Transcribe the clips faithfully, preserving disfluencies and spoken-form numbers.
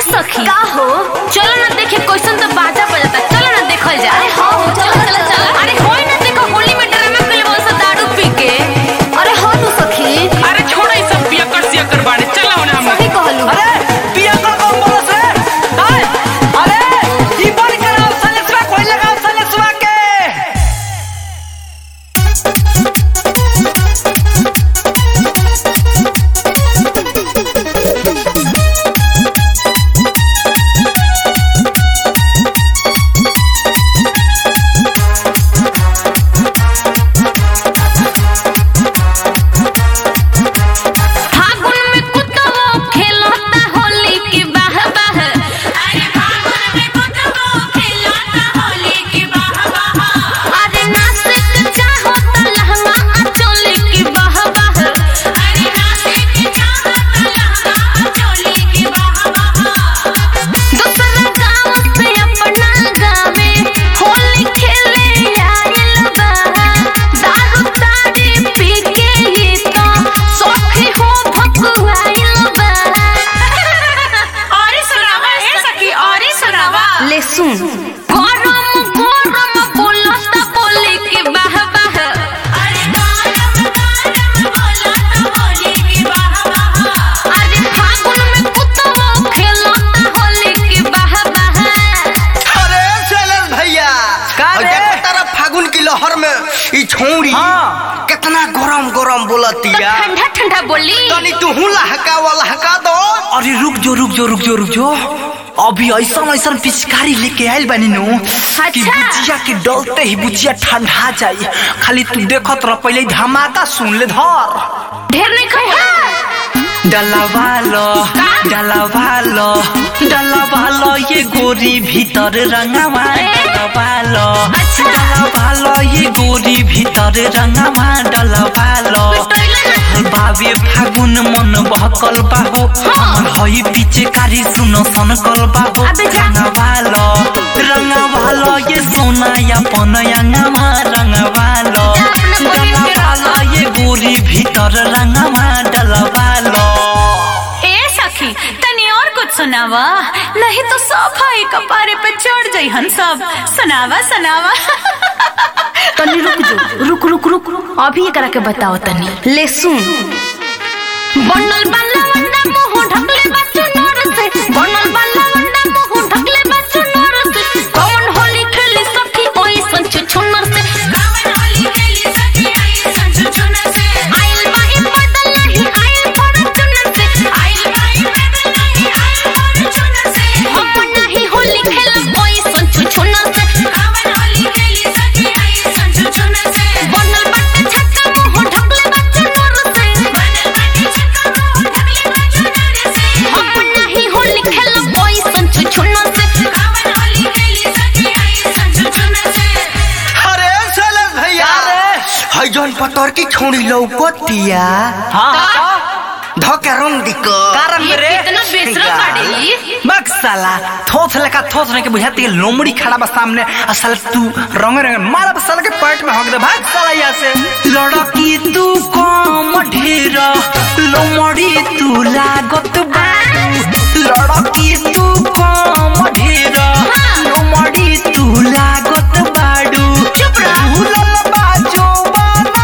सखी का हो चलो ना देखे कैसन तो बाजा बजाता चलो ना देखल जाए। अरे हाँ चलो चलो चलो। अरे होई ना देखो होली में ड्रामा कइले बहुत सा दारू पी के। अरे हाँ नु सखी अरे छोड़ो ई सब पियकर सियकर बाड़े चलो ना हम। सही कहलू। अरे पियकर कौन बोलस रे? हाय अरे ई बंद कराओ सलेसवा कोई लगाओ सलेसवा के। सुन गरम गरम बोलता बोले के बाह बाह। अरे गरम गरम बोलता बोले के बाह बाह। अरे फागुन में कुत्ता खेलता होली के बाह बाह। अरे शैलेश भैया का रे तेरा फागुन की लहर में ई छोड़ी हाँ कितना गरम गरम बोलतिया। ठंडा ठंडा बोली तनी तू लहका वाला हका दो। अरे रुक जो रुक जो रुक जो रुक जो अभी ऐसा ऐसा पिचकारी लेके आयल बानी नु कि बुचिया के डलते ही बुचिया ठंडा जाए। खाली तू देखत रह पहले धमाका सुन ले धर ढेर नहीं खा डलावालो डलावालो डलावालो ये गोरी भीतर रंगवा डलावालो डलावालो ये गोरी भीतर रंगवा डलावालो बाबे फागुन मन बहकल बाहो हमर हई पीछे कारी सुनो सनकल बाहो रंगवालो रंगवालो ये सोना या पनयंगवा रंगवालो डलावालो ये गोरी भीतर रंगवा डलावालो। ए सखी तनी और कुछ सुनावा नहीं तो सब भाई कपारे पे चढ़ जाई हन सब। सुनावा सुनावा तनी रुक जो रुक रुक रुक अभी एकरा के बताओ तनी ले सुन। बनल बाला वंडा मुंह ढकले बच्चों नर से बनल बाला वंडा मुंह ढकले बच्चों नर से कौन होली खेली सखी ओई संच छुनर से कौन होली खेली सखी ओई संच छुनर से आइल बाई बदल नहीं आइल फॉर्चूनर से आइल बाई बदल नहीं आइल फॉर्चूनर से हम नहीं होली खेल ओई संच छुनर से कौन होली खेली सखी ओई संच छुनर से बनल बट्टे छक्का मुंह ढकले बच्चों नर से बनल बट्टे छक्का मुंह ढकले बच्चों नर से हम नहीं होली खेल ओई संच छुनर से कौन होली खेली सखी ओई संच छुनर से। अरे शैलेश भैया हई जौन पतर की छोड़ी लौकतिया हाँ धके रंग दिको कारण ये रे कितना बेसरा गाड़ी बक साला थोथ लेका थोथ ने के बुझाती है लोमड़ी खड़ा बा सामने असल तू रंग रंग मारा साला के पेट में हक दे भाग साला यहाँ से। लड़की तू कम ढेर लोमड़ी तू लागत बाड़ू लड़की तू कम ढेर लोमड़ी तू लागत बाड़ू चुप रह। भूलल बाजो बाना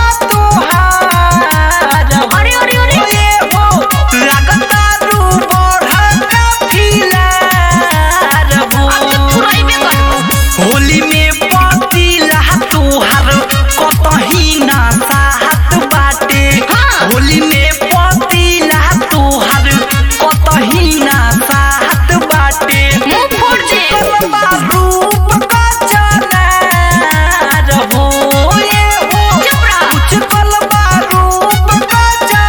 तुहार अरे अरे अरे लागतारू बढ़ काफिलार हो थुराइबे करबो होली में पतिला तोहार कतही ना साहत बाटे होली में पतिला तोहार कतही ना साहत बाटे मुंह फोड़ दे रूप का चनार हो ये हो चुप रह। कुछ कलबा रूप का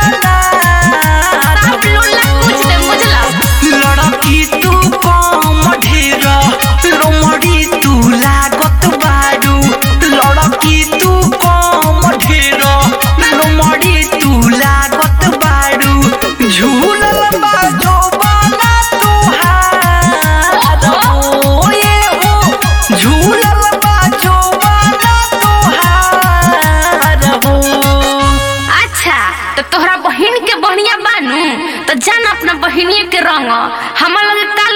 चनार आप लोला कुछ दे मुझला लड़की तू कम ढेर लोमड़ी तू लागत बाड़ू लड़की तू कम ढेर लोमड़ी तू लागत बाड़ू झूलल बाजो बाना तुहार हो ये हो झूलल बाजो बाना तुहार हो। अच्छा तो तोहरा बहिन के बढ़िया बानू तो जान अपना बहिनिया के रंग हमार लगे का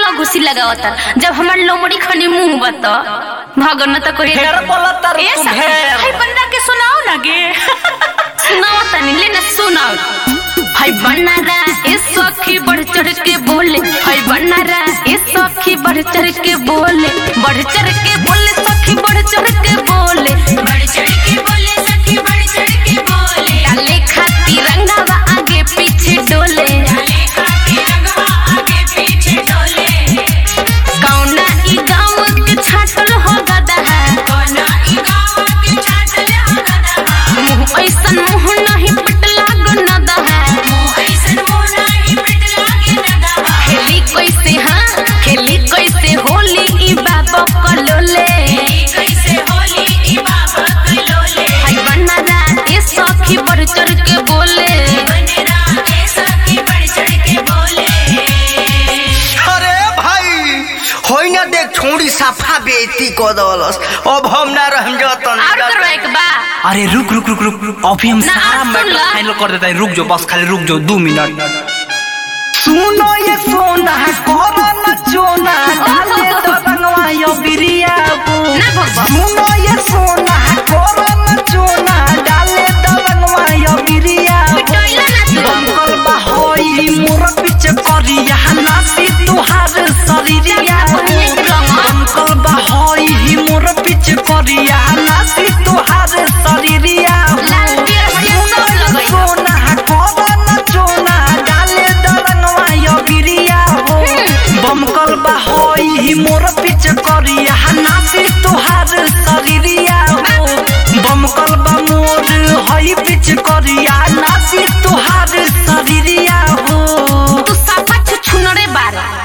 लो घुसी लगावता जब हमार लोमड़ी खनी मुंह बता भगन त कोई ढेर बोलता रे ए तू सखी ढेर। हाय बंदा के सुनाओ ना गे सुनाओ तनी ले ना सुनाओ हाय बनारा ए सखी बढ़ चढ़ के बोले हाय बनारा ए सखी बढ़ चढ़ के बोले बढ़ चढ़ के बोले सखी बढ़ चढ़ के बोले बढ़ चढ़ के बोले सखी बढ़ चढ़ के बोले डाले खाती रंगावा आगे पीछे डोले डाले खाती रंगावा आगे पीछे डोले कौना ई गांव के छाटल हो गदा है कौना ई गांव के छाटल हो गदा है मुंह ऐसन मुंह नहीं पिटला गनदा है मुंह ऐसन मुंह नहीं पिटला गनदा है खेली कैसे हां खेली कैसे होली ई बाबा कलोले कैसे होली ई बाबा कलोले हाय बनारा ए सखी बढ़ चढ़ के बोले बनारा ए सखी बढ़ चढ़ के बोले अरे भाई होई ना देख छोड़ी साफा बेइज्जती को दलस अब हम ना रहम जतन और करवाए के बा अरे रुक रुक रुक रुक अभी हम ना, सारा सुन मैटर ला। फाइनल कर देता है रुक जाओ बस खाली रुक जाओ दो मिनट सुनो ये सोना कोरा न चोना डाले तो रंगवा यो बिरिया बो ना भगवा सुनो ये सोना कोरा न चोना डाले तो रंगवा यो बिरिया पिटोइला ना तू बंकल बाहोई मोर पीछे करिया नासी तुहार शरीरिया बंकल बाहोई मोर पीछे करिया नासी तुहार शरीरिया लाल पियर हरियर सब लगई सोना कोरा न चोना डाले तो रंगवा यो बिरिया हो बमकल बाहोई मोर पीछे करिया नासी तुहार शरीरिया हो बमकल बा मोर हई पीछे करिया नासी तुहार शरीरिया हो तू साफा छुछुनरे बारे